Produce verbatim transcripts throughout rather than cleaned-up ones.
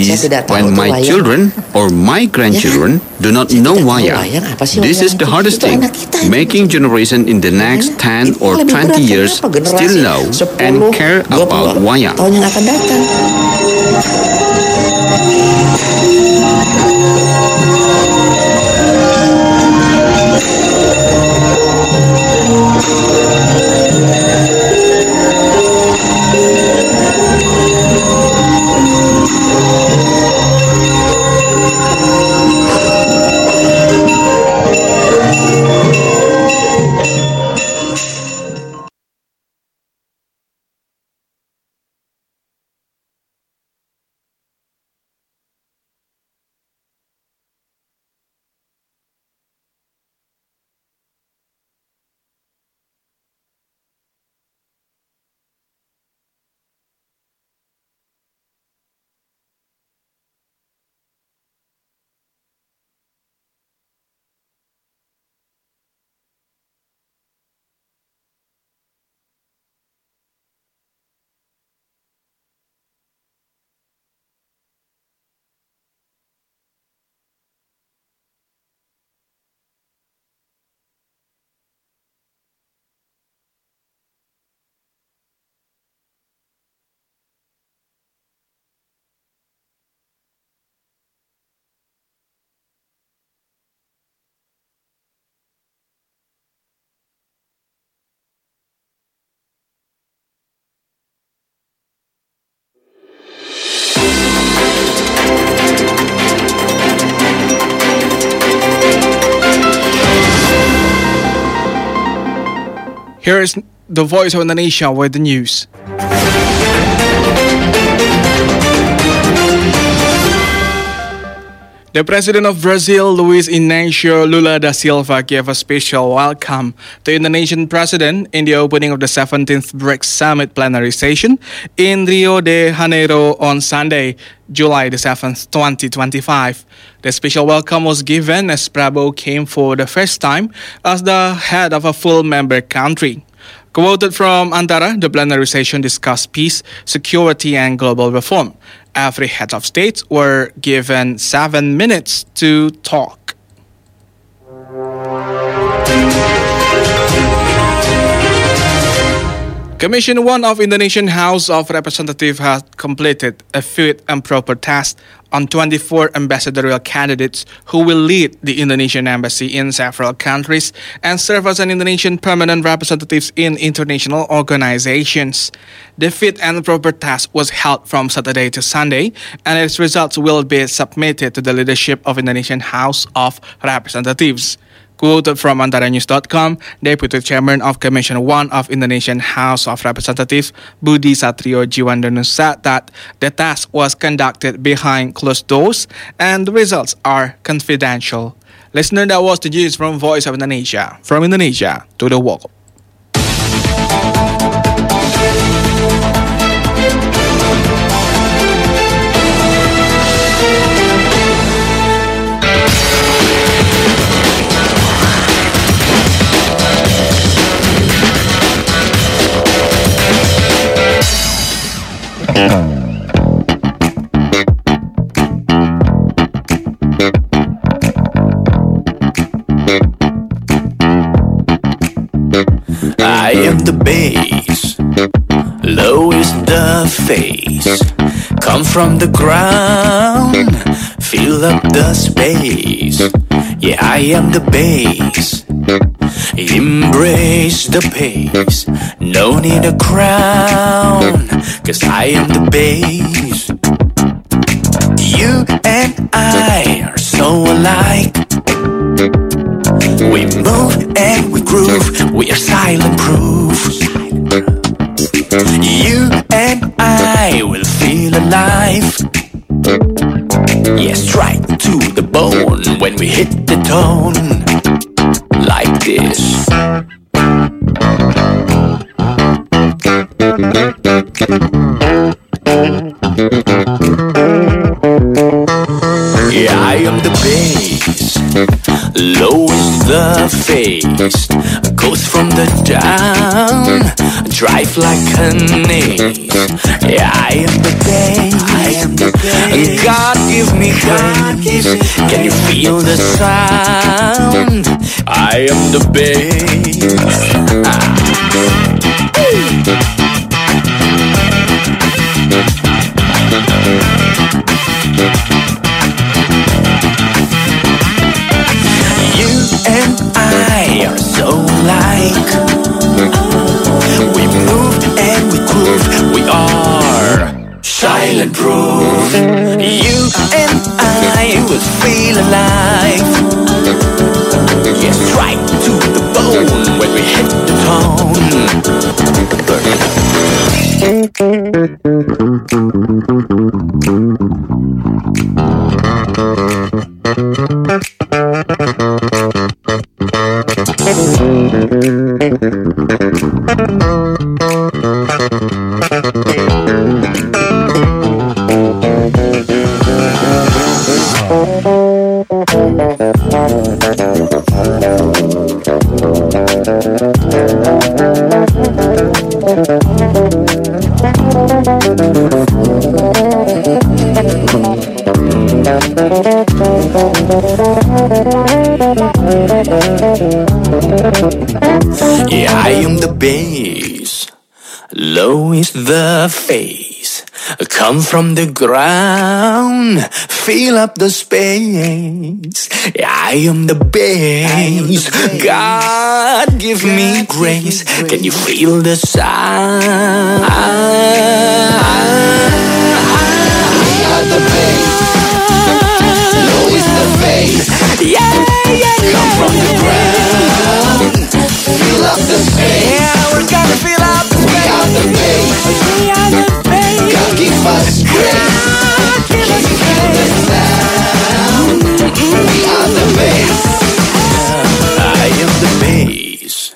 is when my children or my grandchildren do not know wayang. This is the hardest thing, making generation in the next ten or twenty years still know and care about wayang. Tahun yang akan datang. Here is the Voice of Indonesia with the news. The President of Brazil, Luiz Inácio Lula da Silva, gave a special welcome to Indonesian President in the opening of the seventeenth BRICS Summit plenary session in Rio de Janeiro on Sunday, July the seventh, twenty twenty-five. The special welcome was given as Prabowo came for the first time as the head of a full member country. Quoted from Antara, the plenary session discussed peace, security, and global reform. Every head of state were given seven minutes to talk. Commission one of Indonesian House of Representatives has completed a fit and proper test on twenty-four ambassadorial candidates who will lead the Indonesian embassy in several countries and serve as an Indonesian permanent representatives in international organizations. The fit and proper test was held from Saturday to Sunday, and its results will be submitted to the leadership of Indonesian House of Representatives. Quoted from Antara News dot com, Deputy Chairman of Commission one of Indonesian House of Representatives, Budi Satrio Jiwandono, said that the test was conducted behind closed doors and the results are confidential. Listener, that was the news from Voice of Indonesia. From Indonesia to the world. I am the bass, low is the face. Come from the ground, fill up the space. Yeah, I am the bass, embrace the pace. No need a crown, cause I am the bass. You and I are so alike. We move and we groove, we are silent proof. You and I will feel alive. Yes, strike to the bone when we hit the tone. Like this. Yeah, I am the bass, low is the face. Goes from the down, drive like an ace. Yeah, I am the bass. I am the bass. God give me grace. Can you feel the sound? I am the bass. Ah. You and I are so alike. We move and we groove. We are silent proof. You and I will feel alive. Yes, right to the bone when we hit the tone. Yeah, I am the bass. Low is the face. Come from the ground. Fill up the space. Yeah, I am the bass. God give me grace. Can you feel the sound? We are the bass. Low is the face. Yeah, yeah, yeah. Come from the ground. Fill up the space. Yeah, we're gonna fill up the space. We are the bass. We are the bass. God give us grace. Can you feel the sound? We are the bass. I am the bass.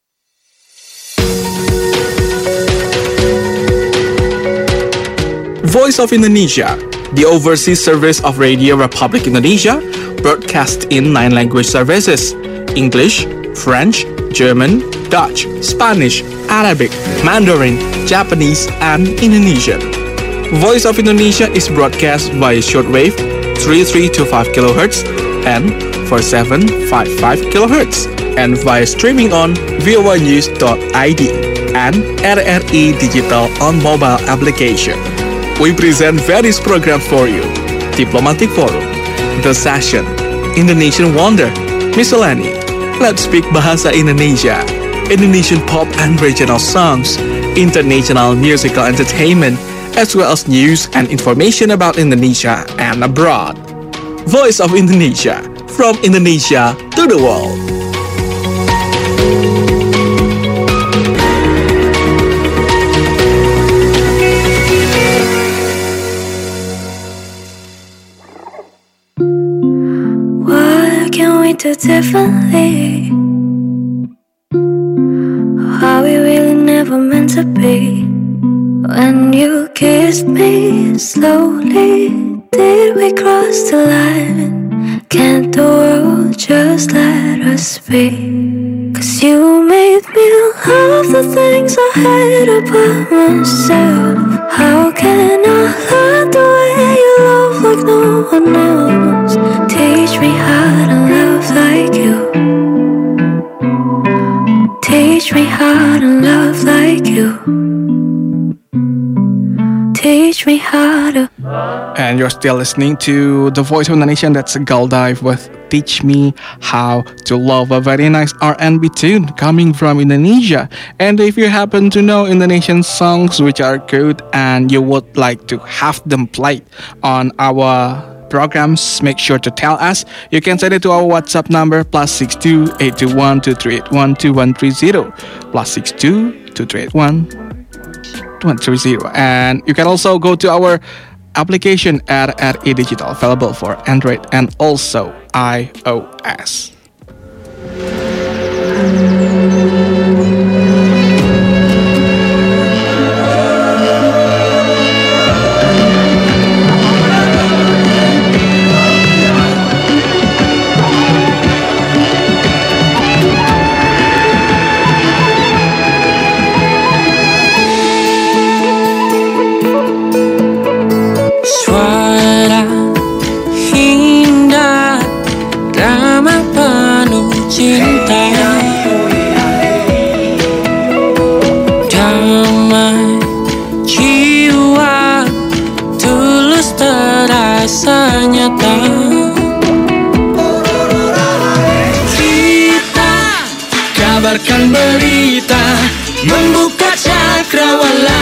Voice of Indonesia, the overseas service of Radio Republic Indonesia, broadcast in nine language services: English, French, German, Dutch, Spanish, Arabic, Mandarin, Japanese, and Indonesian. Voice of Indonesia is broadcast via shortwave three three two five kilohertz and four seven five five kilohertz, and via streaming on voa news dot I D and R R I Digital on mobile application. We present various programs for you: Diplomatic Forum, The Session, Indonesian Wonder, Miscellany, Let's Speak Bahasa Indonesia, Indonesian pop and regional songs, international musical entertainment, as well as news and information about Indonesia and abroad. Voice of Indonesia, from Indonesia to the world. What can we do differently? Are we really never meant to be? When you kissed me slowly, did we cross the line? Can't the world just let us be? Cause you made me love the things I hate about myself. How can I learn the way you love like no one else? Teach me how to love like you. Teach me how to love like you. Teach me how to. And you're still listening to The Voice of the Nation. That's Galdive with Teach Me How to Love, a very nice R and B tune coming from Indonesia. And if you happen to know Indonesian songs which are good and you would like to have them played on our programs, make sure to tell us. You can send it to our WhatsApp number plus six two eight two one two three eight one two one three zero plus six two two three eight one one three zero. And you can also go to our application at R I Digital, available for Android and also iOS. nyata. Kita kabarkan berita, membuka cakrawala.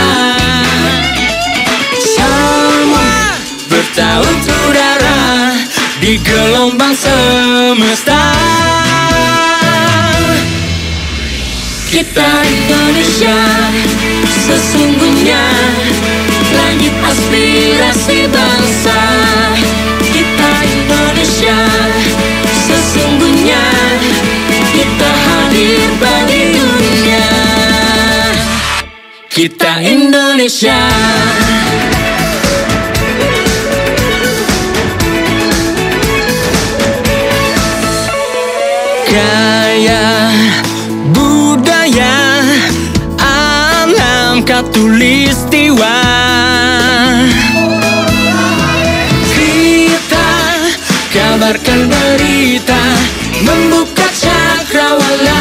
Semua bertaut udara di gelombang semesta. Kita Indonesia, sesungguhnya langit aspirasi bangsa. Kita Indonesia, sesungguhnya kita hadir bagi dunia. Kita Indonesia. Gaya budaya alam katulistiwa. Kita kabarkan berita, membuka cakrawala.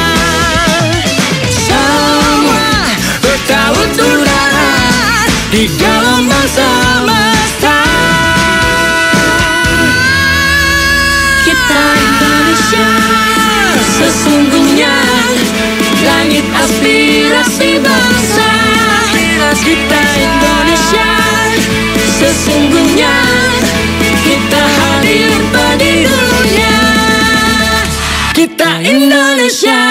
Semua bertaut udara di gelombang semesta. Kita Indonesia, sesungguhnya langit aspirasi bangsa. Kita Indonesia, sesungguhnya kita hadir bagi dunia. Kita Indonesia,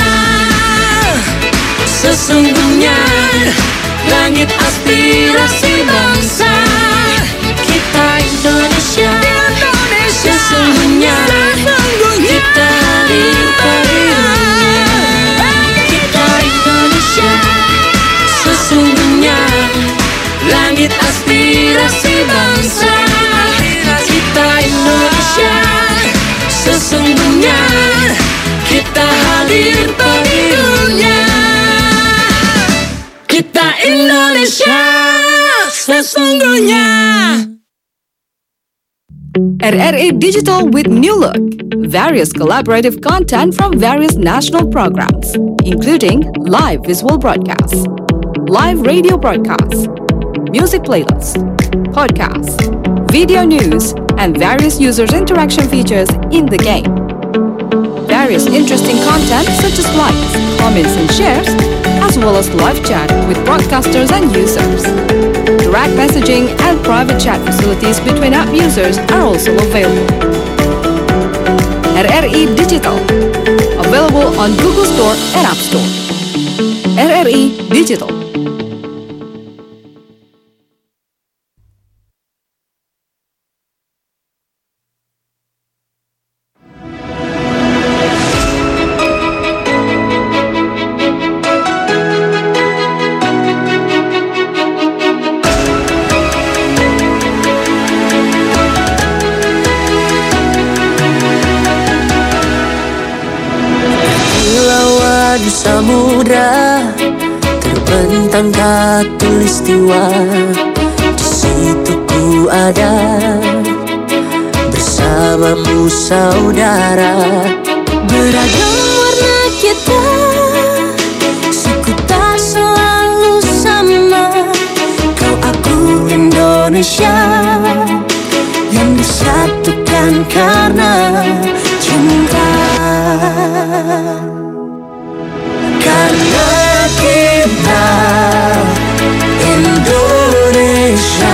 sesungguhnya langit aspirasi bangsa. Kita Indonesia, sesungguhnya kita hadir bagi dunia. Kita Indonesia, sesungguhnya langit aspirasi bangsa. Kita Indonesia, sesungguhnya kita hadir bagi dunia. Kita Indonesia, sesungguhnya. R R A Digital with New Look. Various collaborative content from various national programs, including live visual broadcasts, live radio broadcasts, music playlists, podcasts, video news, and various users' interaction features in the game. Various interesting content such as likes, comments, and shares, as well as live chat with broadcasters and users. Direct messaging and private chat facilities between app users are also available. R R E Digital, available on Google Store and App Store. R R E Digital. Samudra terbentang katulistiwa. Di situ ku ada bersamamu saudara. Beragam warna kita, suku tak selalu sama. Kau aku Indonesia yang disatukan karena cinta. Karena kita Indonesia,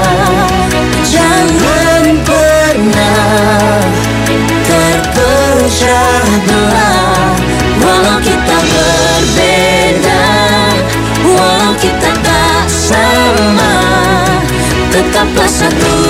jangan pernah terpecah belah. Walau kita berbeda, walau kita tak sama, tetaplah satu.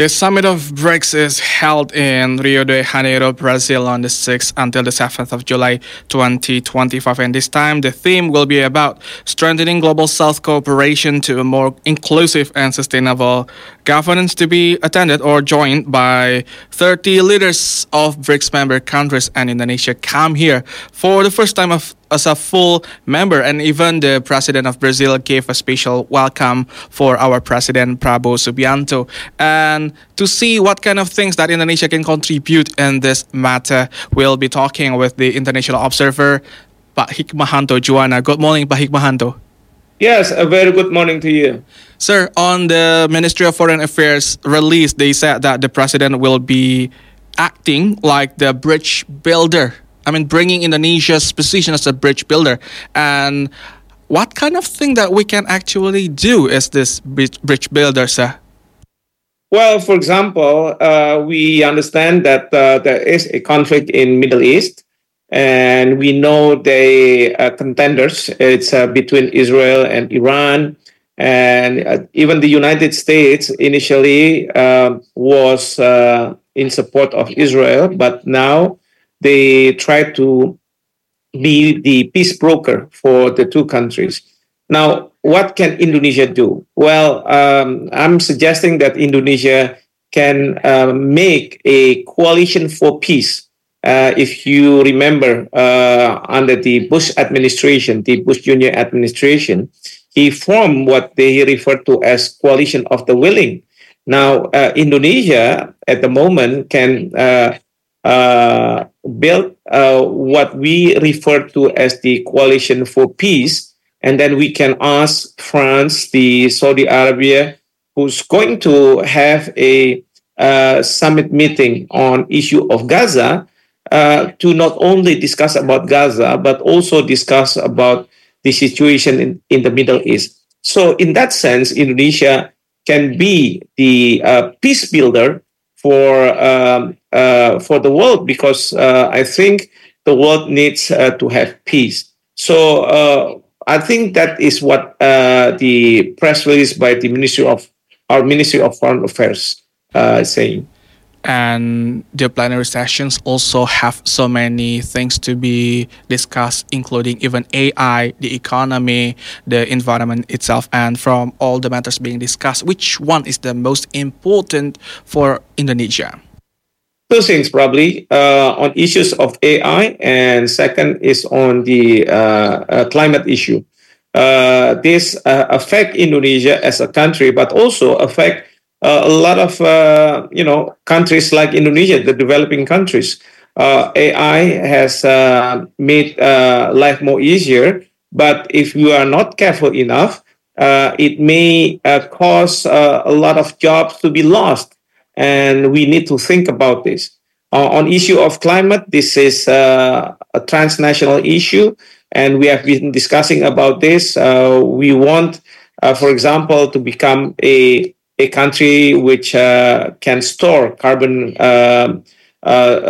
The summit of BRICS is held in Rio de Janeiro, Brazil on the sixth until the seventh of July twenty twenty-five. And this time the theme will be about strengthening global South cooperation to a more inclusive and sustainable governance, to be attended or joined by thirty leaders of BRICS member countries, and Indonesia come here for the first time of as a full member, and even the president of Brazil gave a special welcome for our president Prabowo Subianto. And to see what kind of things that Indonesia can contribute in this matter, we'll be talking with the international observer, Pak Hikmahanto Juwana. Good morning, Pak Hikmahanto. Yes, a very good morning to you. Sir, on the Ministry of Foreign Affairs release, they said that the president will be acting like the bridge builder. I mean, bringing Indonesia's position as a bridge builder. And what kind of thing that we can actually do as this bridge builder, sir? Well, for example, uh, we understand that uh, there is a conflict in Middle East, and we know the uh, contenders. It's uh, between Israel and Iran, and uh, even the United States initially uh, was uh, in support of Israel, but now they try to be the peace broker for the two countries. Now, what can Indonesia do? Well, um, I'm suggesting that Indonesia can uh, make a coalition for peace. Uh, if you remember, uh, under the Bush administration, the Bush Junior administration, he formed what they refer to as coalition of the willing. Now, uh, Indonesia at the moment can uh, uh, build uh, what we refer to as the coalition for peace, and then we can ask France, the Saudi Arabia, who's going to have a uh, summit meeting on issue of Gaza, uh, to not only discuss about Gaza, but also discuss about the situation in, in the Middle East. So in that sense, Indonesia can be the uh, peace builder for um, uh, for the world, because uh, I think the world needs uh, to have peace. So uh, I think that is what uh, the press release by the Ministry of our Ministry of Foreign Affairs uh, is saying. And the plenary sessions also have so many things to be discussed, including even A I, the economy, the environment itself. And from all the matters being discussed, which one is the most important for Indonesia? Two things probably, uh, on issues of A I, and second is on the uh, uh, climate issue. Uh, this uh, affect Indonesia as a country, but also affect Uh, a lot of, uh, you know, countries like Indonesia, the developing countries. Uh, A I has uh, made uh, life more easier, but if you are not careful enough, uh, it may uh, cause uh, a lot of jobs to be lost. And we need to think about this. Uh, on issue of climate, this is uh, a transnational issue, and we have been discussing about this. Uh, we want, uh, for example, to become a a country which uh, can store carbon uh, uh,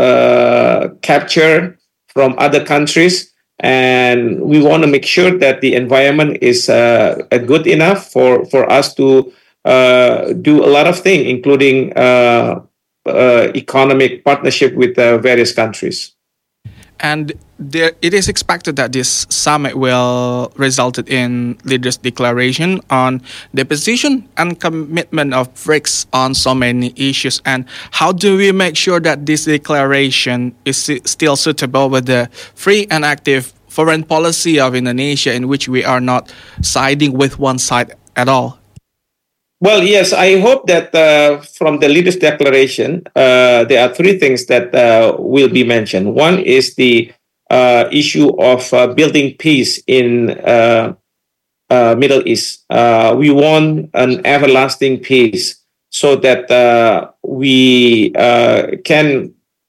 uh, capture from other countries. And we want to make sure that the environment is uh, good enough for, for us to uh, do a lot of things, including uh, uh, economic partnership with uh, various countries. And there, it is expected that this summit will result in leaders' declaration on the position and commitment of BRICS on so many issues. And how do we make sure that this declaration is still suitable with the free and active foreign policy of Indonesia, in which we are not siding with one side at all? Well, yes, I hope that uh, from the leaders' declaration, uh, there are three things that uh, will be mentioned. One is the uh, issue of uh, building peace in uh, uh, Middle East. Uh, we want an everlasting peace so that uh, we uh, can,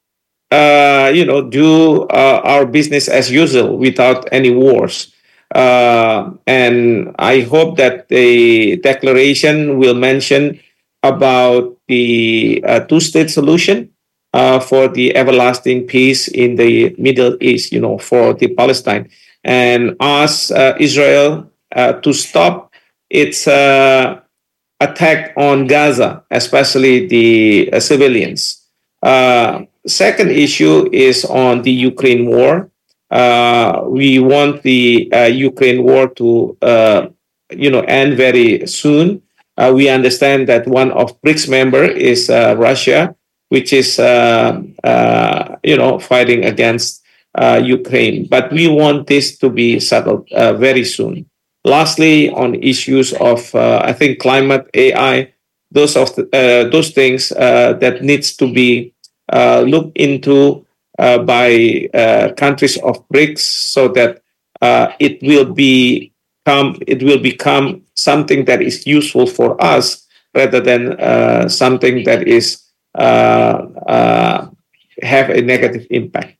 uh, you know, do uh, our business as usual without any wars. Uh, and I hope that the declaration will mention about the uh, two-state solution uh, for the everlasting peace in the Middle East, you know, for the Palestine, and ask uh, Israel uh, to stop its uh, attack on Gaza, especially the uh, civilians. Uh, second issue is on the Ukraine war. Uh, we want the uh, Ukraine war to, uh, you know, end very soon. Uh, we understand that one of BRICS member is uh, Russia, which is, uh, uh, you know, fighting against uh, Ukraine. But we want this to be settled uh, very soon. Lastly, on issues of, uh, I think, climate, A I, those of the, uh, those things uh, that needs to be uh, looked into uh, by uh, countries of BRICS, so that uh, it will be come, it will become something that is useful for us rather than uh, something that is uh, uh, have a negative impact.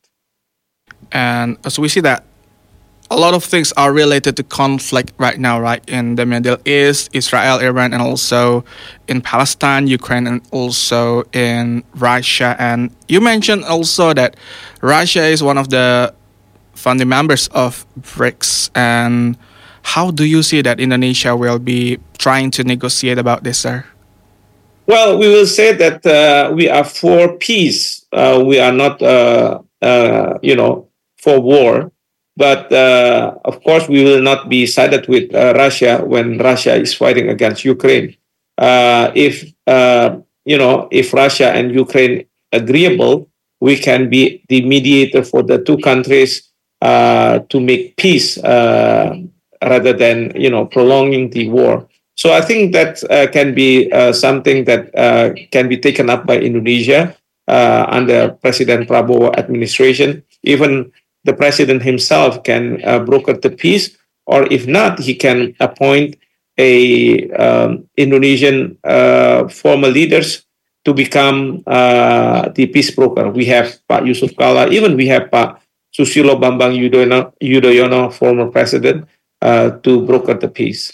And as we see that a lot of things are related to conflict right now, right? In the Middle East, Israel, Iran, and also in Palestine, Ukraine, and also in Russia. And you mentioned also that Russia is one of the founding members of BRICS. And how do you see that Indonesia will be trying to negotiate about this, sir? Well, we will say that uh, we are for peace. Uh, we are not, uh, uh, you know, for war. But uh, of course, we will not be sided with uh, Russia when Russia is fighting against Ukraine. Uh, if uh, you know, if Russia and Ukraine agreeable, we can be the mediator for the two countries uh, to make peace uh, rather than you know prolonging the war. So I think that uh, can be uh, something that uh, can be taken up by Indonesia uh, under President Prabowo administration. Even the president himself can uh, broker the peace, or if not, he can appoint a um, Indonesian uh, former leaders to become uh, the peace broker. We have Pak Yusuf Kala, even we have Pak Susilo Bambang Yudhoyono, Yudhoyono former president, uh, to broker the peace.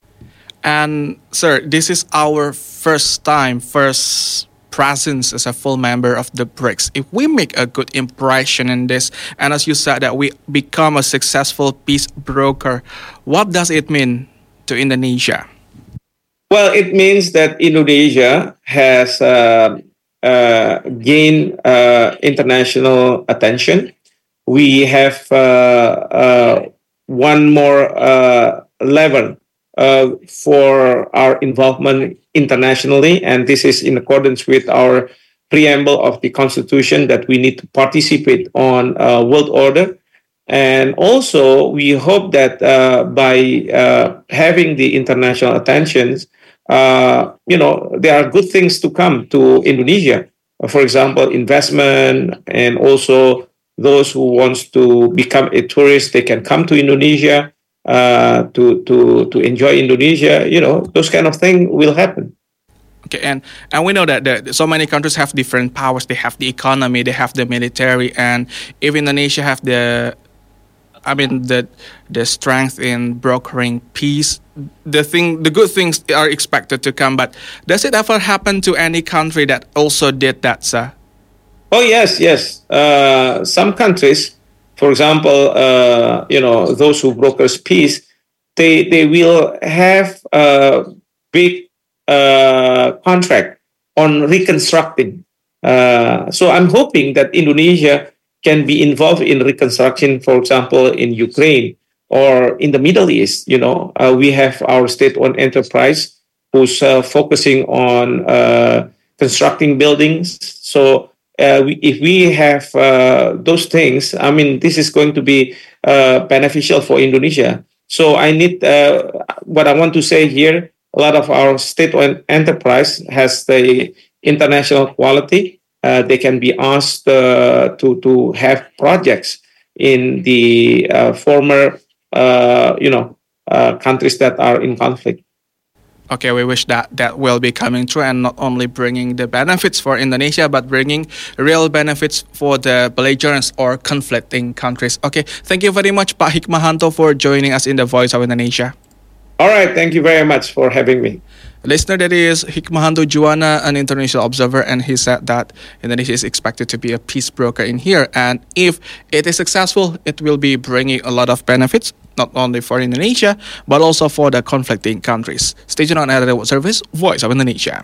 And sir, this is our first time, first presence as a full member of the BRICS. If we make a good impression in this, and as you said that we become a successful peace broker, what does it mean to Indonesia? Well, it means that Indonesia has uh, uh, gained uh, international attention. We have uh, uh, one more uh, level uh, for our involvement internationally, and this is in accordance with our preamble of the Constitution that we need to participate on uh, world order. And also, we hope that uh, by uh, having the international attentions, uh, you know, there are good things to come to Indonesia. For example, investment, and also those who wants to become a tourist, they can come to Indonesia uh, to to to enjoy Indonesia. You know, those kind of things will happen. Okay, and, and we know that the, so many countries have different powers. They have the economy, they have the military, and if Indonesia have the, I mean the the strength in brokering peace, the thing, the good things are expected to come. But does it ever happen to any country that also did that, sir? Oh yes, yes. Uh, some countries, for example, uh, you know, those who brokers peace, they they will have a big uh, contract on reconstructing. Uh, so I'm hoping that Indonesia can be involved in reconstruction, for example, in Ukraine or in the Middle East. You know, uh, we have our state-owned enterprise who's uh, focusing on uh, constructing buildings. So uh, we, if we have uh, those things, I mean, this is going to be uh, beneficial for Indonesia. So I need, uh, what I want to say here, a lot of our state-owned enterprise has the international quality. Uh, they can be asked uh, to to have projects in the uh, former, uh, you know, uh, countries that are in conflict. Okay, we wish that that will be coming true, and not only bringing the benefits for Indonesia, but bringing real benefits for the belligerents or conflicting countries. Okay, thank you very much, Pak Hikmahanto, for joining us in the Voice of Indonesia. All right, thank you very much for having me. Listener, that is Hikmahanto Juwana, an international observer, and he said that Indonesia is expected to be a peace broker in here, and if it is successful, it will be bringing a lot of benefits, not only for Indonesia, but also for the conflicting countries. Stay tuned on R R I World Service, Voice of Indonesia.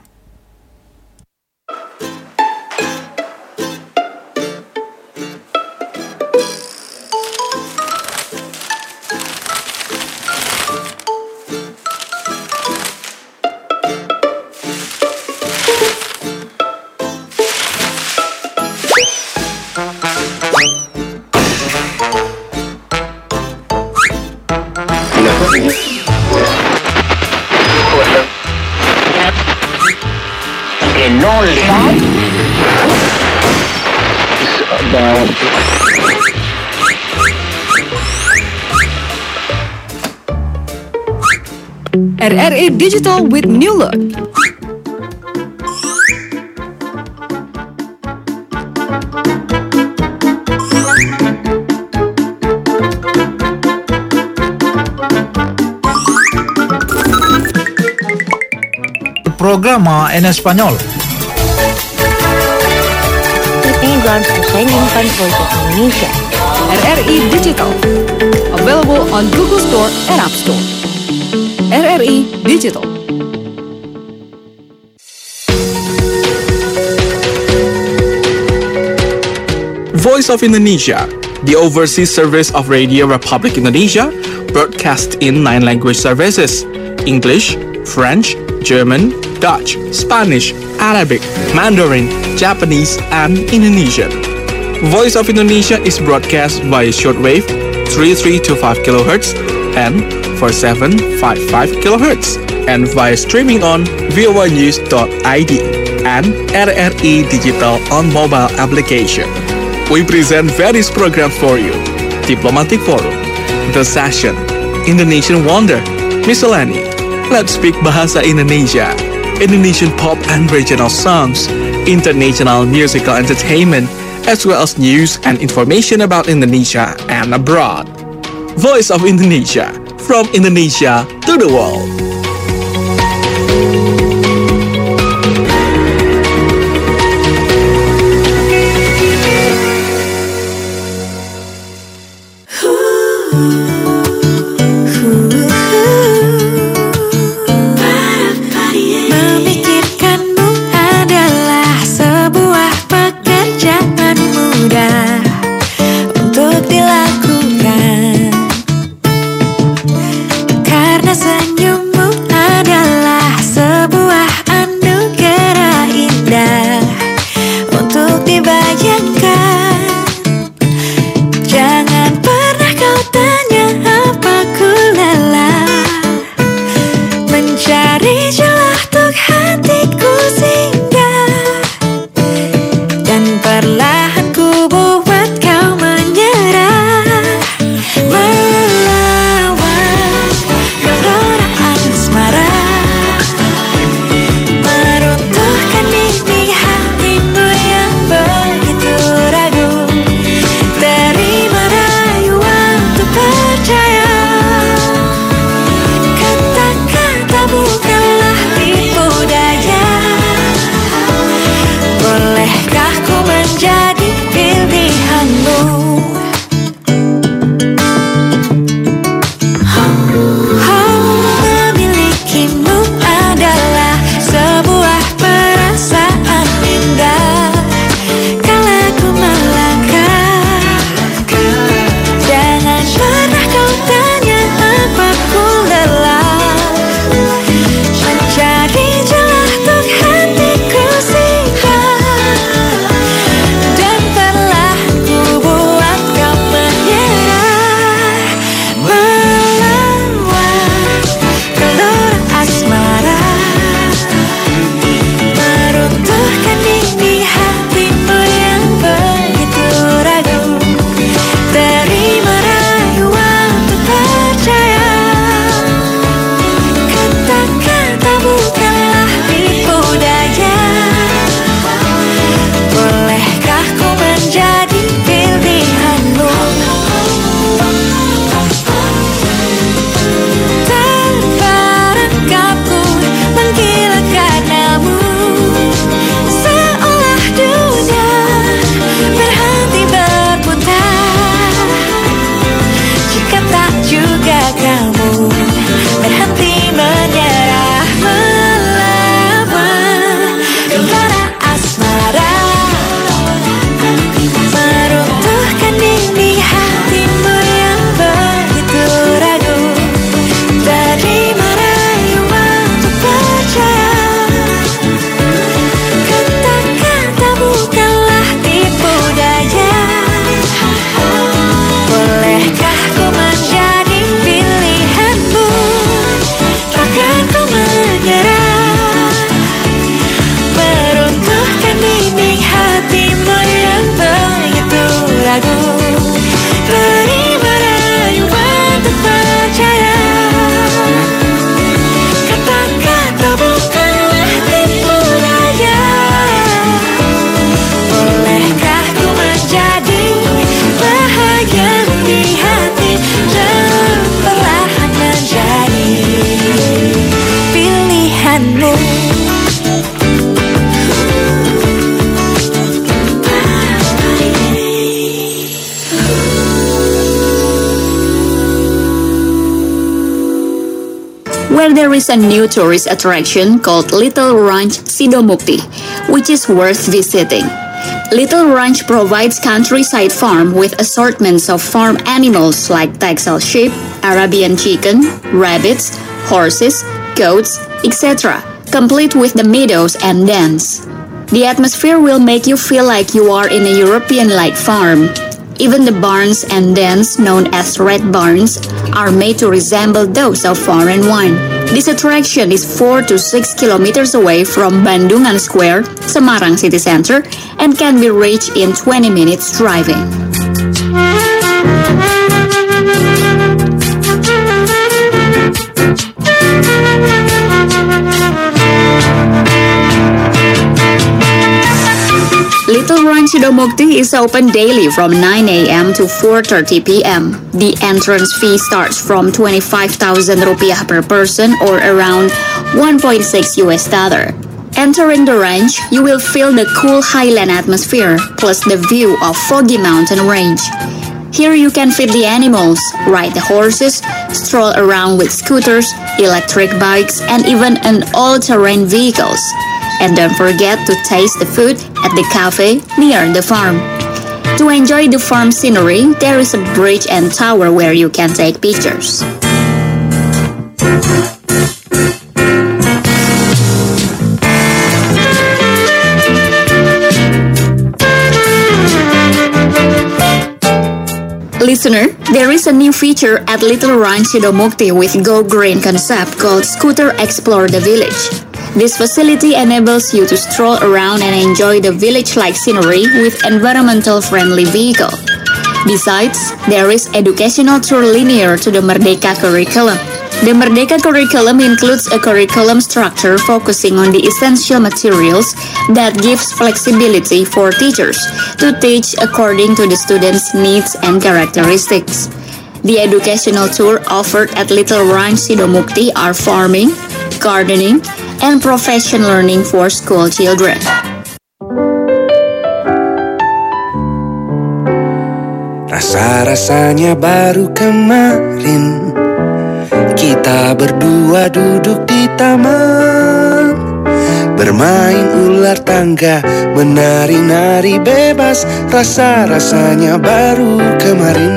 R R I Digital with New Look. Programa en español. Playground Persaingan Voice of Indonesia. R R I Digital. Available on Google Store and App Store. R R I Digital. Voice of Indonesia, the overseas service of Radio Republic Indonesia, broadcast in nine language services: English, French, German, Dutch, Spanish, Arabic, Mandarin, Japanese, and Indonesian. Voice of Indonesia is broadcast via shortwave three three two five kilohertz and four seven five five kilohertz, and via streaming on voa news dot I D and R R I Digital on mobile application. We present various programs for you: Diplomatic Forum, The Session, Indonesian Wonder, Miscellany, Let's Speak Bahasa Indonesia, Indonesian pop and regional songs, international musical entertainment, as well as news and information about Indonesia and abroad. Voice of Indonesia, from Indonesia to the world. Memikirkanmu adalah sebuah pekerjaan mudah untuk dilakukan, karena senyummu adalah sebuah ragu. Beri merayu untuk percaya. Kata-kata bukanlah tipu daya. Bolehkah ku menjadi bahagia di hati dan perlahan menjadi pilihanmu. Where there is a new tourist attraction called Little Ranch Sidomukti, which is worth visiting. Little Ranch provides countryside farm with assortments of farm animals like Texel sheep, Arabian chicken, rabbits, horses, goats, et cetera, complete with the meadows and dens. The atmosphere will make you feel like you are in a European-like farm. Even the barns and dens, known as red barns, are made to resemble those of foreign wine. This attraction is four to six kilometers away from Bandungan Square, Semarang city center, and can be reached in twenty minutes driving. Little Ranch Sidomukti is open daily from nine a.m. to four thirty p.m. The entrance fee starts from twenty-five thousand rupiah per person, or around one point six U S dollar. Entering the ranch, you will feel the cool highland atmosphere, plus the view of foggy mountain range. Here you can feed the animals, ride the horses, stroll around with scooters, electric bikes, and even an all-terrain vehicles. And don't forget to taste the food at the cafe near the farm. To enjoy the farm scenery, there is a bridge and tower where you can take pictures. Listener, there is a new feature at Little Ranch Sidomukti with Go Green concept called Scooter Explore the Village. This facility enables you to stroll around and enjoy the village-like scenery with environmental-friendly vehicle. Besides, there is educational tour linear to the Merdeka curriculum. The Merdeka curriculum includes a curriculum structure focusing on the essential materials that gives flexibility for teachers to teach according to the students' needs and characteristics. The educational tour offered at Little Ranch Sidomukti are farming, gardening, and profession learning for school children. Rasa-rasanya baru kemarin kita berdua duduk di taman, bermain ular tangga, menari-nari bebas. Rasa-rasanya baru kemarin.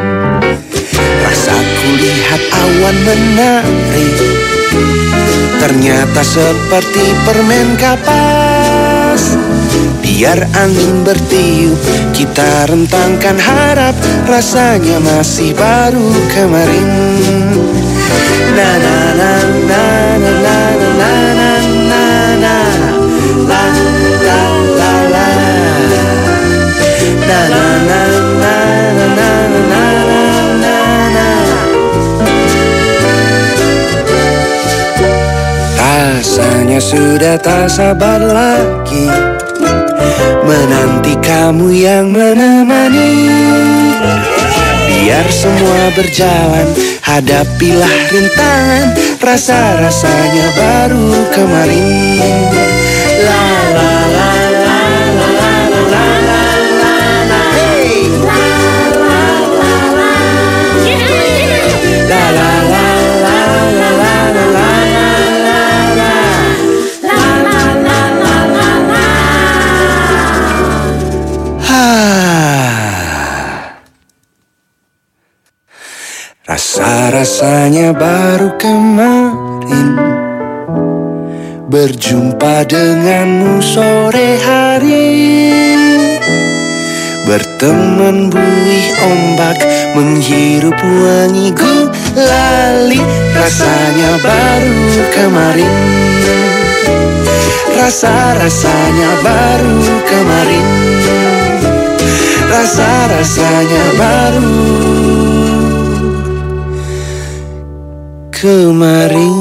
Rasaku lihat awan menari, ternyata seperti permen kapas. Biar angin bertiup, kita rentangkan harap. Rasanya masih baru kemarin. Na na na na na na na na na na la la la la na na na na na na na na na. Rasanya sudah tak sabar lagi menanti kamu yang menemani. Biar semua berjalan, hadapilah rintangan. Rasa-rasanya baru kemarin. La la la la la la la la la la. Hey. La la la la. La la la la la la la la la. La la la la la la. Rasa-rasanya baru kemarin berjumpa denganmu sore hari, berteman buih ombak, menghirup wangi gulali. Rasanya baru kemarin. Rasa-rasanya baru kemarin. rasa-rasanya baru kemarin.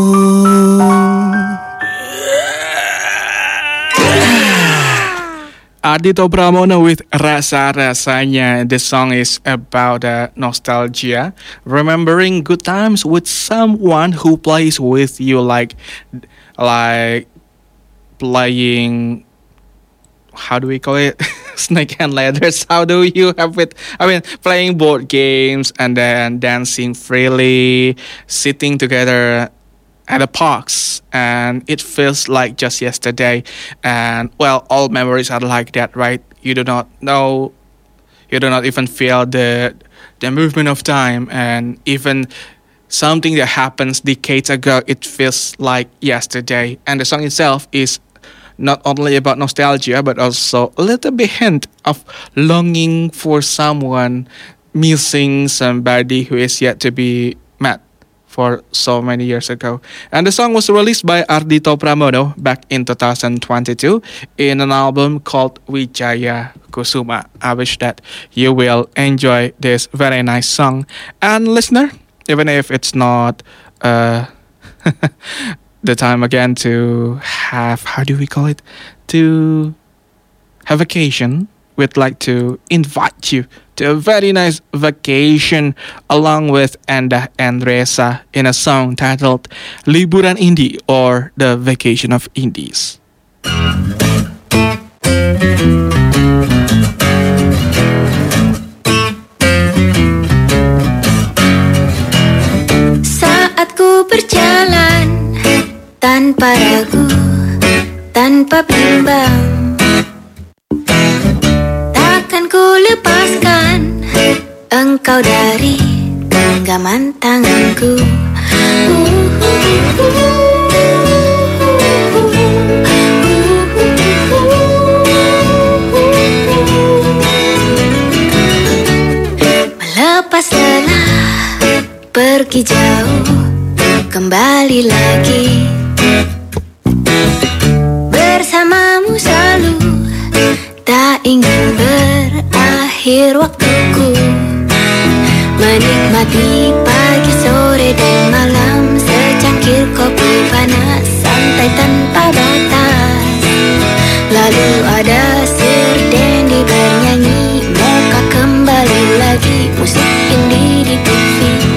Ardhito Pramono with Rasa-Rasanya. The song is about uh, nostalgia, remembering good times with someone who plays with you, like like playing, how do we call it? Snake and ladders. How do you have it? I mean, playing board games and then dancing freely, sitting together at the parks, and it feels like just yesterday. And well, all memories are like that, right? You do not know, you do not even feel the the movement of time, and even something that happens decades ago, it feels like yesterday. And the song itself is not only about nostalgia, but also a little bit hint of longing for someone, missing somebody who is yet to be met for so many years ago. And the song was released by Ardhito Pramono back in two thousand twenty-two in an album called Wijaya Kusuma. I wish that you will enjoy this very nice song. And listener, even if it's not uh, the time again to have, how do we call it, to have vacation, we'd like to invite you to a very nice vacation along with Enda and Reza in a song titled Liburan Indie, or The Vacation of Indies. Saat ku berjalan tanpa ragu, tanpa bimbang, takkan ku lepaskan engkau dari genggaman tanganku. Melepas lelah, pergi jauh, kembali lagi bersamamu selalu. Tak ingin berakhir waktuku, menikmati pagi, sore, dan malam, secangkir kopi panas, santai tanpa batas. Lalu ada Sirdendi bernyanyi, moka kembali lagi, musik indie di T V.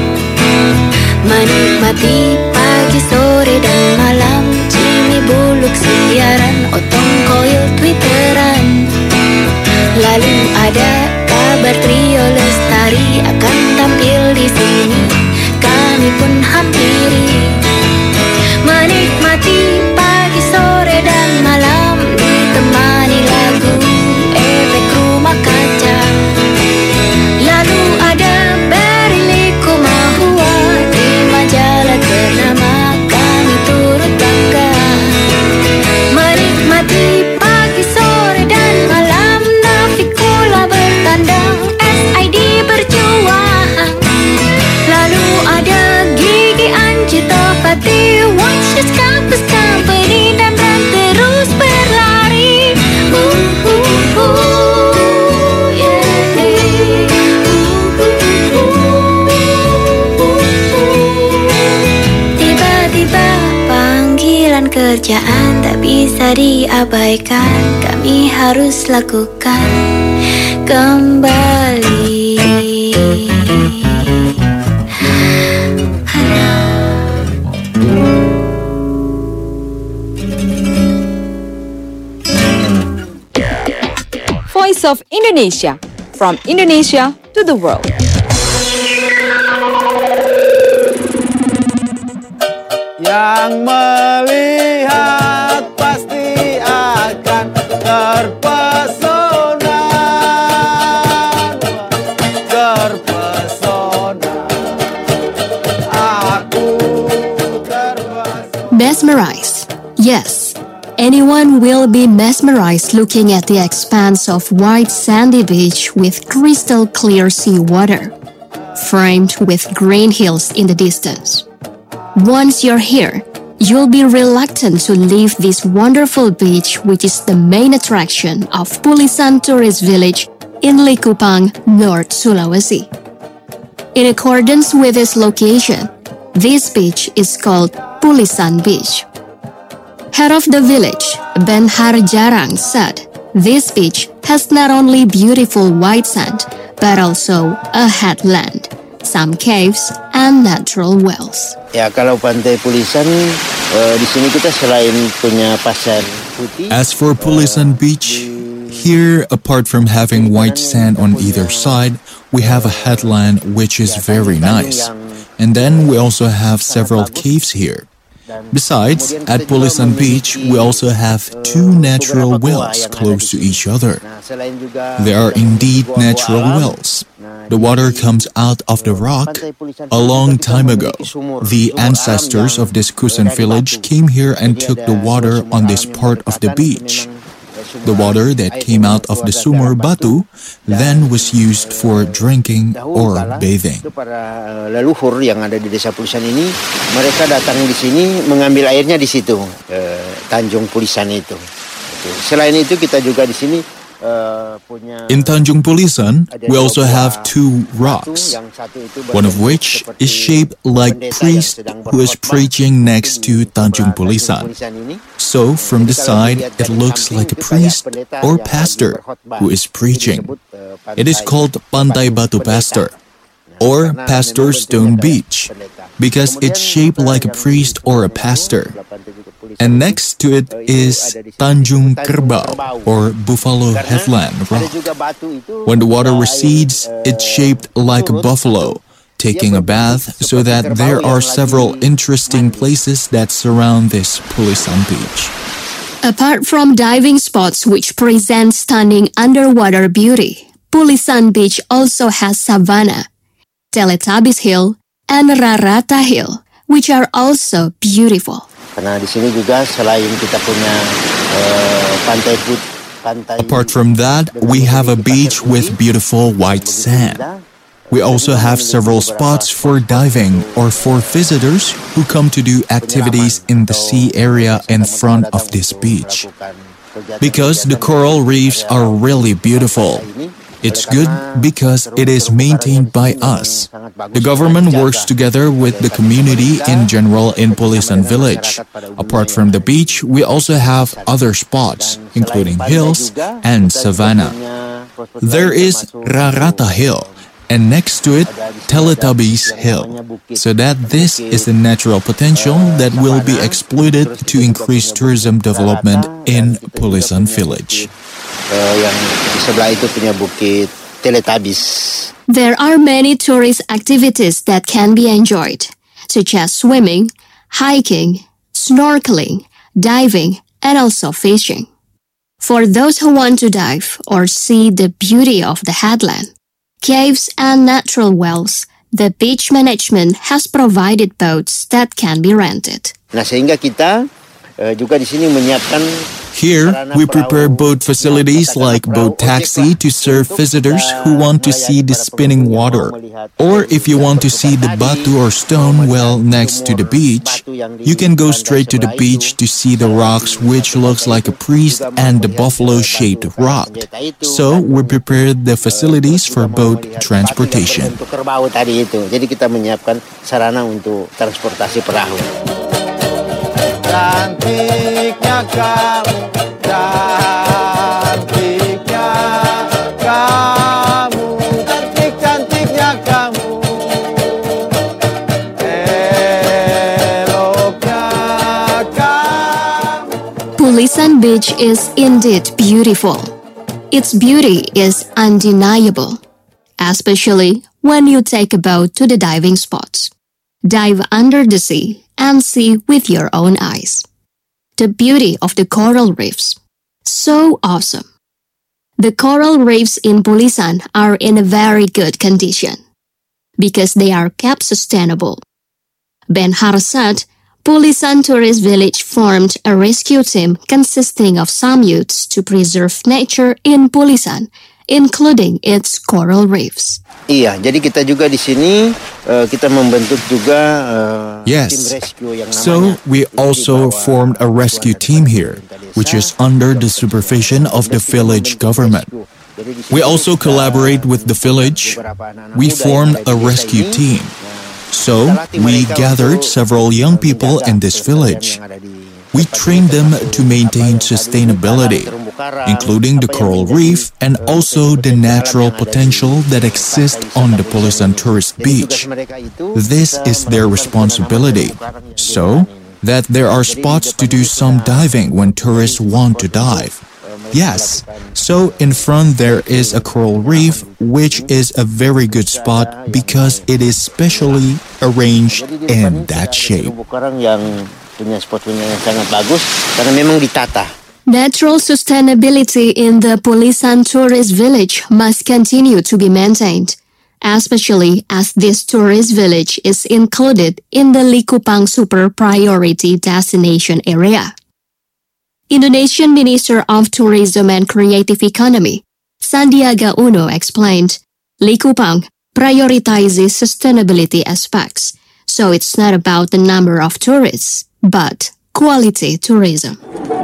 Menikmati pagi, sore, dan malam, Jimmy Bullock siaran, Otong Koil twitteran. Lalu ada kabar trio Lestari akan tampil di sini, kami pun hampiri. Menikmati pagi, sore, dan malam, ditemani lagu efek rumah kaca. Lalu ada Berili Kumahua di majalah ternama, kami turut bangga. Menikmati pagi, sore, dan malam, Navikula bertandang, S I D berjuang. Lalu ada Gigi Anji Topati, One Shoes Campus Company, dan Ram terus berlari. Uh, uh, uh, yeah. Uh, uh, uh. Tiba-tiba panggilan kerjaan tak bisa diabaikan, kami harus lakukan kembali. Voice of Indonesia, from Indonesia to the world. Yang melihat pasti akan terpesona, terpesona. Aku terpesona. Mesmerized. Yes, anyone will be mesmerized looking at the expanse of white sandy beach with crystal clear sea water, framed with green hills in the distance. Once you're here, you'll be reluctant to leave this wonderful beach, which is the main attraction of Pulisan Tourist Village in Likupang, North Sulawesi. In accordance with its location, this beach is called Pulisan Beach. Head of the village, Ben Harjarang, said this beach has not only beautiful white sand, but also a headland, some caves, and natural wells. Ya, kalau Pantai Pulisan, uh, di sini kita selain punya pasir putih. As for Pulisan Beach, here, apart from having white sand on either side, we have a headland which is very nice. And then we also have several caves here. Besides, at Pulisan Beach, we also have two natural wells close to each other. They are indeed natural wells. The water comes out of the rock. A long time ago, the ancestors of this Kusan village came here and took the water on this part of the beach. The water that came out of the sumur batu then was used for drinking or bathing. Para leluhur yang ada di Desa Pulisan ini, mereka datang di sini mengambil airnya di situ, eh, Tanjung Pulisan itu. Selain itu kita juga di sini uh, punya. In Tanjung Pulisan, we also have two rocks, one of which is shaped like priest who is preaching next to Tanjung Pulisan. So from the side, it looks like a priest or pastor who is preaching. It is called Pantai Batu Pastor or Pastor Stone Beach because it's shaped like a priest or a pastor. And next to it is Tanjung Kerbau or Buffalo Headland Rock. When the water recedes, it's shaped like a buffalo taking a bath, so that there are several interesting places that surround this Pulisan beach. Apart from diving spots which present stunning underwater beauty, Pulisan Beach also has savanna, Teletubbies Hill, and Rarata Hill, which are also beautiful. Karena di sini juga selain kita punya uh, pantai putih, pantai. Apart from that, we have a beach with beautiful white sand. We also have several spots for diving or for visitors who come to do activities in the sea area in front of this beach. Because the coral reefs are really beautiful. It's good because it is maintained by us. The government works together with the community in general in Pulisan village. Apart from the beach, we also have other spots, including hills and savanna. There is Rarata Hill, and next to it, Teletubbies Hill, so that this is the natural potential that will be exploited to increase tourism development in Pulisan village. There are many tourist activities that can be enjoyed, such as swimming, hiking, snorkeling, diving, and also fishing. For those who want to dive or see the beauty of the headland, caves, and natural wells, the beach management has provided boats that can be rented. Nah, sehingga kita uh, juga di sini menyiapkan. Here, we prepare boat facilities like boat taxi to serve visitors who want to see the spinning water. Or if you want to see the batu or stone well next to the beach, you can go straight to the beach to see the rocks which looks like a priest and the buffalo-shaped rock. So, we prepared the facilities for boat transportation. Jadi kita menyiapkan sarana untuk transportasi perahu. Cantiknya kamu, cantiknya kamu, cantik-cantiknya kamu, eloknya kamu. Pulisan Beach is indeed beautiful. Its beauty is undeniable, especially when you take a boat to the diving spots. Dive under the sea and see with your own eyes. The beauty of the coral reefs. So awesome. The coral reefs in Pulisan are in a very good condition because they are kept sustainable. Ben Har said, Pulisan Tourist Village formed a rescue team consisting of some youths to preserve nature in Pulisan, including its coral reefs. Iya, jadi kita juga di sini uh, kita membentuk juga uh, yes. tim rescue yang namanya. So we also formed a rescue team here, which is under the supervision of the village government. We also collaborate with the village. We formed a rescue team. So, we gathered several young people in this village. We trained them to maintain sustainability, including the coral reef and also the natural potential that exists on the Pulisan tourist beach. This is their responsibility, so that there are spots to do some diving when tourists want to dive. Yes, so in front there is a coral reef, which is a very good spot because it is specially arranged in that shape. Natural sustainability in the Pulisan tourist village must continue to be maintained, especially as this tourist village is included in the Likupang Super Priority Destination Area. Indonesian Minister of Tourism and Creative Economy, Sandiaga Uno, explained, Likupang prioritizes sustainability aspects, so it's not about the number of tourists, but quality tourism.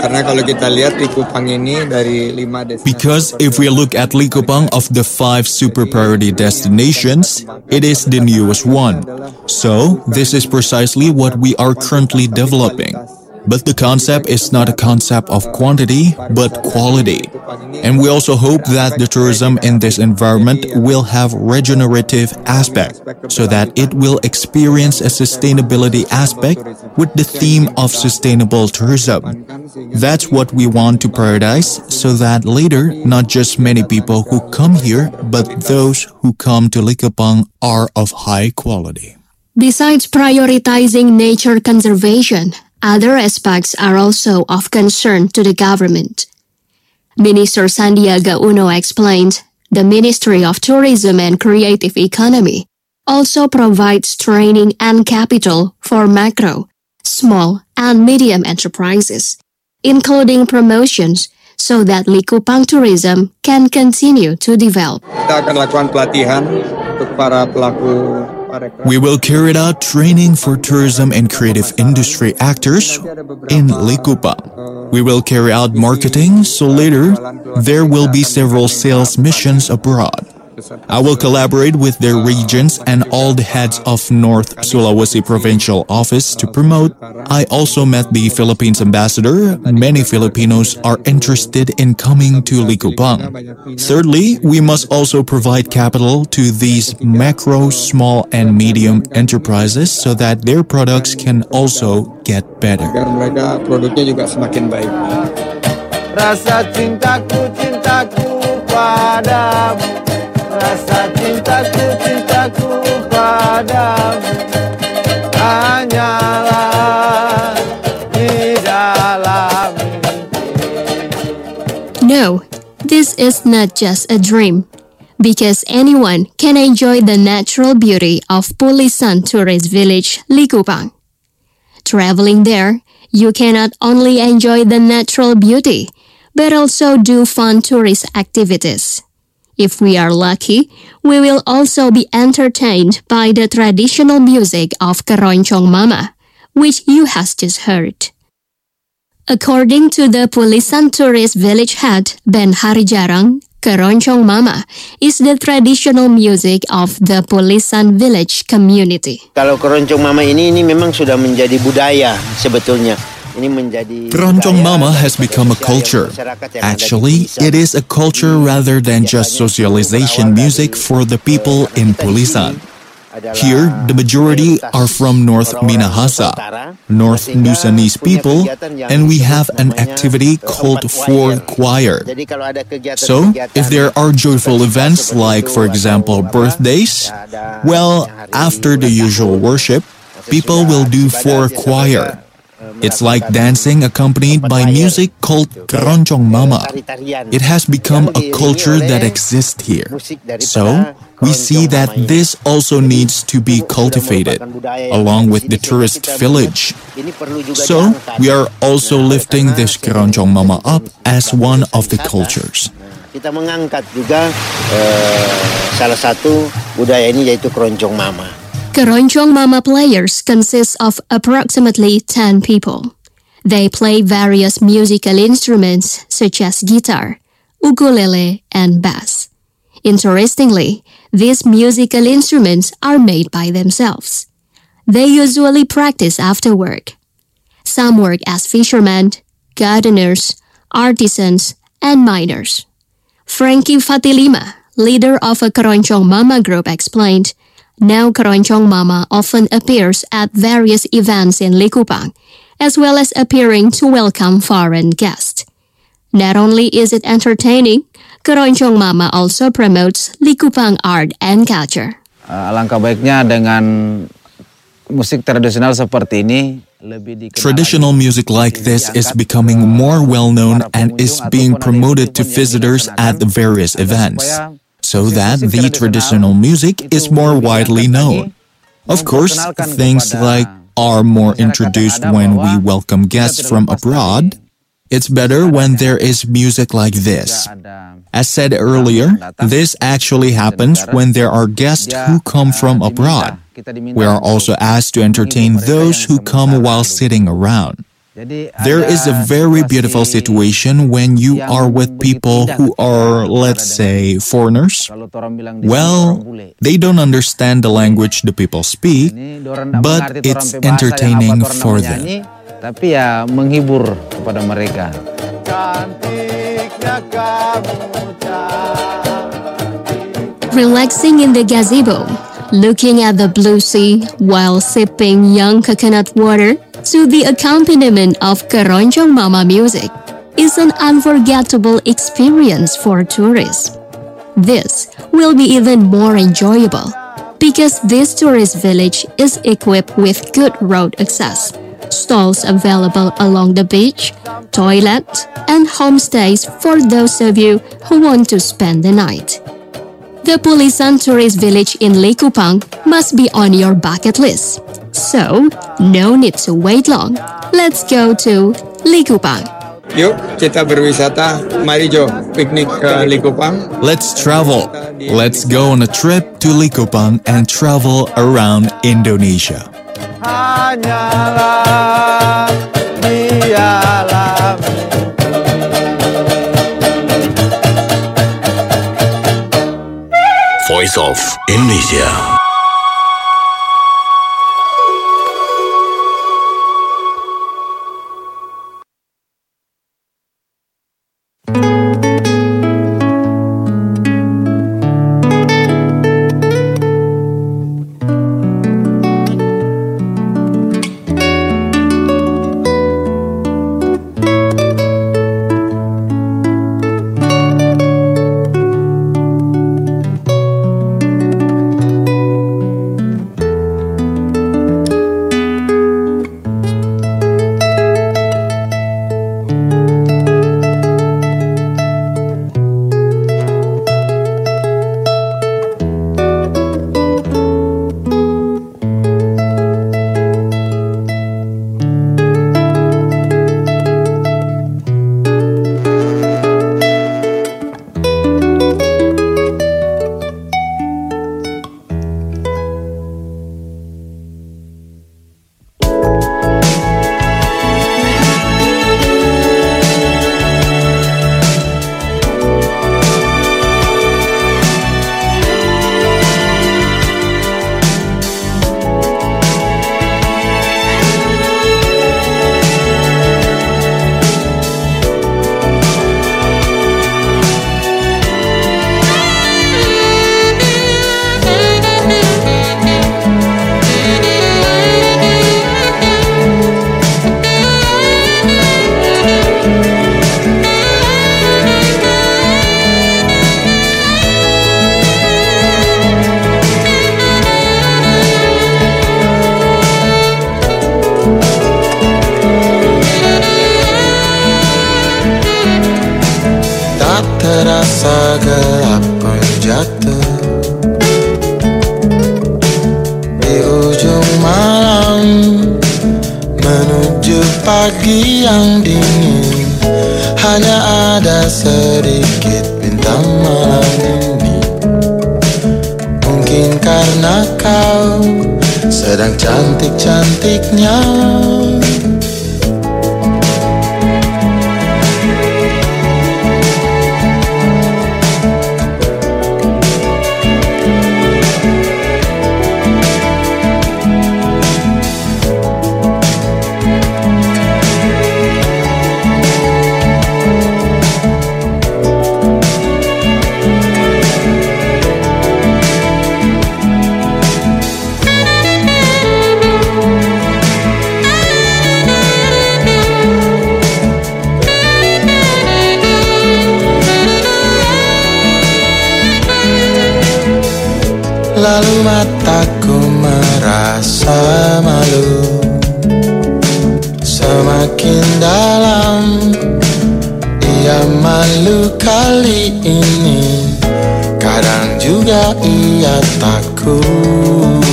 Because if we look at Likupang of the five super priority destinations, it is the newest one. So, this is precisely what we are currently developing. But the concept is not a concept of quantity, but quality. And we also hope that the tourism in this environment will have regenerative aspect, so that it will experience a sustainability aspect with the theme of sustainable tourism. That's what we want to prioritize, so that later, not just many people who come here, but those who come to Likupang are of high quality. Besides prioritizing nature conservation, other aspects are also of concern to the government. Minister Sandiaga Uno explained, the Ministry of Tourism and Creative Economy also provides training and capital for macro, small, and medium enterprises, including promotions, so that Likupang tourism can continue to develop. Kita akan lakukan pelatihan untuk para pelaku. We will carry out training for tourism and creative industry actors in Likupang. We will carry out marketing, so later there will be several sales missions abroad. I will collaborate with their regions and all the heads of North Sulawesi Provincial Office to promote. I also met the Philippines ambassador. Many Filipinos are interested in coming to Likupang. Thirdly, we must also provide capital to these macro, small, and medium enterprises so that their products can also get better. Rasa cintaku, cintaku padamu. Rasa cintaku, cintaku padamu hanyalah di dalam mimpi. No, this is not just a dream, because anyone can enjoy the natural beauty of Pulisan Tourist Village, Likupang. Traveling there, you can not only enjoy the natural beauty, but also do fun tourist activities. If we are lucky, we will also be entertained by the traditional music of Keroncong Mama, which you has just heard. According to the Pulisan Tourist Village head, Ben Harijarang, Keroncong Mama is the traditional music of the Pulisan Village community. Kalau Keroncong Mama ini ini memang sudah menjadi budaya sebetulnya. Keroncong Mama has become a culture. Actually, it is a culture rather than just socialization music for the people in Pulisan. Here, the majority are from North Minahasa, North Nusanese people, and we have an activity called Four Choir. So, if there are joyful events like, for example, birthdays, well, after the usual worship, people will do Four Choir. It's like dancing accompanied by music called Keroncong Mama. It has become a culture that exists here. So, we see that this also needs to be cultivated, along with the tourist village. So, we are also lifting this Keroncong Mama up as one of the cultures. Kita mengangkat juga salah satu budaya ini yaitu Keroncong Mama. Keroncong Mama players consist of approximately ten people. They play various musical instruments such as guitar, ukulele, and bass. Interestingly, these musical instruments are made by themselves. They usually practice after work. Some work as fishermen, gardeners, artisans, and miners. Frankie Fatilima, leader of a Keroncong Mama group, explained, now Keroncong Mama often appears at various events in Likupang, as well as appearing to welcome foreign guests. Not only is it entertaining, Keroncong Mama also promotes Likupang art and culture. Alangkah baiknya dengan musik tradisional seperti ini. Traditional music like this is becoming more well-known and is being promoted to visitors at the various events, so that the traditional music is more widely known. Of course, things like are more introduced when we welcome guests from abroad. It's better when there is music like this. As said earlier, this actually happens when there are guests who come from abroad. We are also asked to entertain those who come while sitting around. There is a very beautiful situation when you are with people who are, let's say, foreigners. Well, they don't understand the language the people speak, but it's entertaining for them. Tapi ya menghibur kepada mereka. Relaxing in the gazebo, looking at the blue sea while sipping young coconut water to the accompaniment of Keroncong Mama music is an unforgettable experience for tourists. This will be even more enjoyable because this tourist village is equipped with good road access, stalls available along the beach, toilet, and homestays for those of you who want to spend the night. The Pulisan Tourist Village in Likupang must be on your bucket list. So, no need to wait long. Let's go to Likupang. Yuk, kita berwisata. Mari Jo, piknik ke Likupang. Let's travel. Let's go on a trip to Likupang and travel around Indonesia. Hanyalah dialah Voice of Indonesia. Terasa gelap pun jatuh di ujung malam menuju pagi yang dingin. Hanya ada sedikit bintang malam ini. Mungkin karena kau sedang cantik-cantiknya. Lalu mataku merasa malu. Semakin dalam ia malu kali ini, kadang juga ia takut.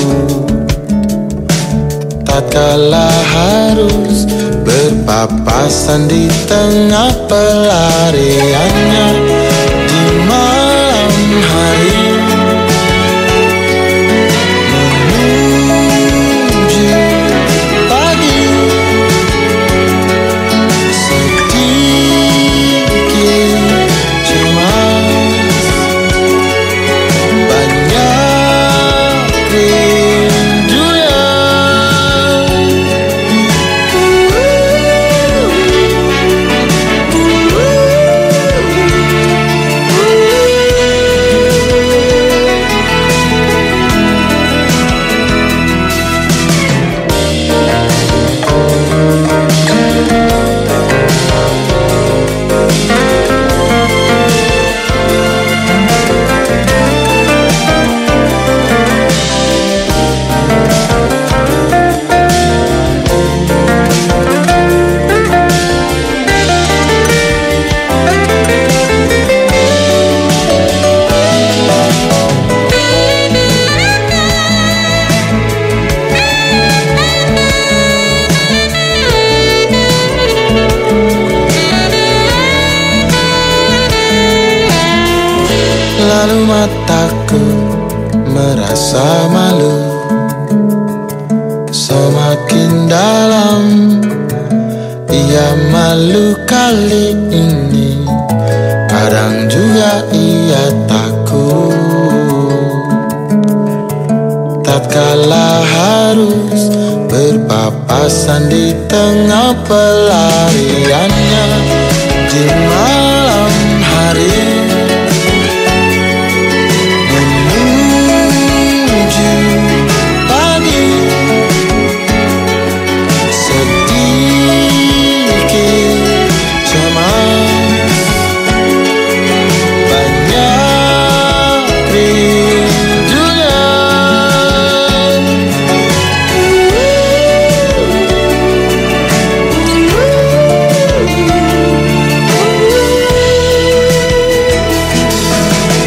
Tatkala harus berpapasan di tengah pelariannya di malam hari menuju pagi, sedikit cemas, banyak rindunya. Lalu mataku merasa malu. Semakin dalam ia malu kali ini, kadang juga ia takut. Tatkala harus berpapasan di tengah pelariannya di malam hari